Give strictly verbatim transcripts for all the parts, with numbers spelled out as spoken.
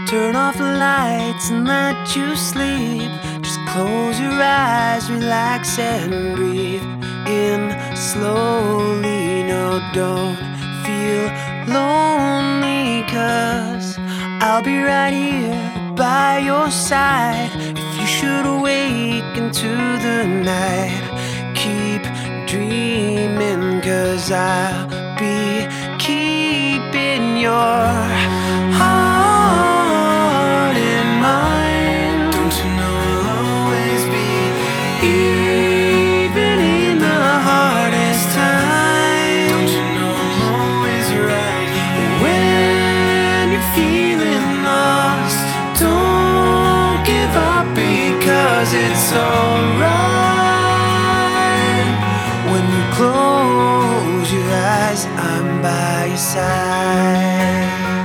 Turn off the lights and let you sleep. Just close your eyes, relax and breathe in slowly. No, don't feel lonely, 'cause I'll be right here by your side. If you should awake into the night, keep dreaming, 'cause I'll be keeping your heart in mine. Don't you know I'll always be even in the hardest time. Don't you know I'm always right when you're feeling lost. Don't give up, because it's alright. When you close your eyes, I'm by your side.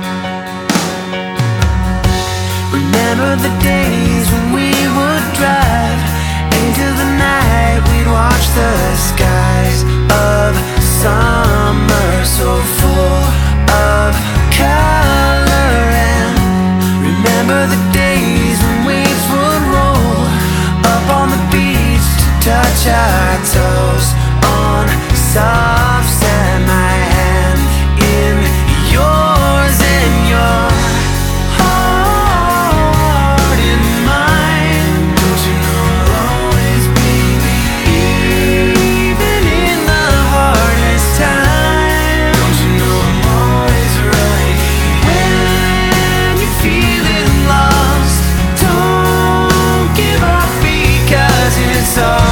Remember the days when we would drive into the night. We'd watch the skies of summer, so full of color. And remember the days when waves would roll up on the beach to touch our toes on soft sand. My hand in yours and your heart in mine. Don't you know I'll always be even in the hardest time. Don't you know I'm always right when you're feeling lost. Don't give up, because it's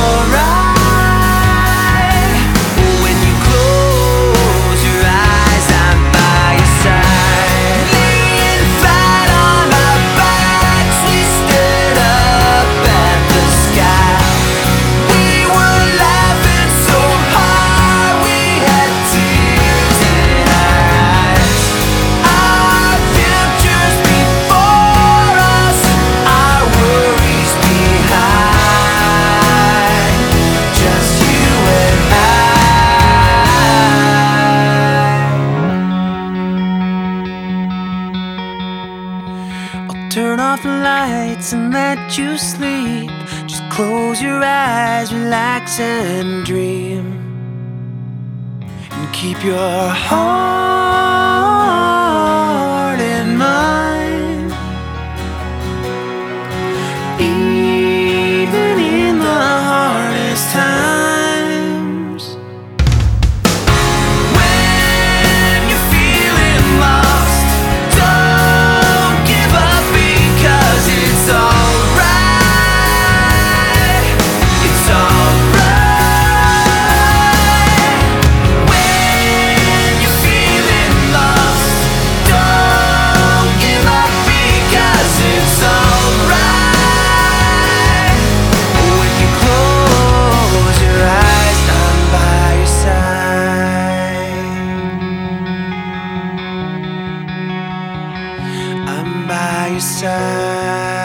alright. When you close your eyes, I'm by your side. Laying flat on our backs, we stood up at the sky. We were laughing so hard, we had tears in our eyes. Our futures before us, our worries behind. Just you and I. I'll turn off the lights and let you sleep. Just close your eyes, relax and dream, and keep your heart in mine. Even in the hardest times. When you're feeling lost, don't give up, because it's alright. It's alright. When you're feeling lost, don't give up, because it's alright. When you close your eyes, I'm by your side. I'm by your side.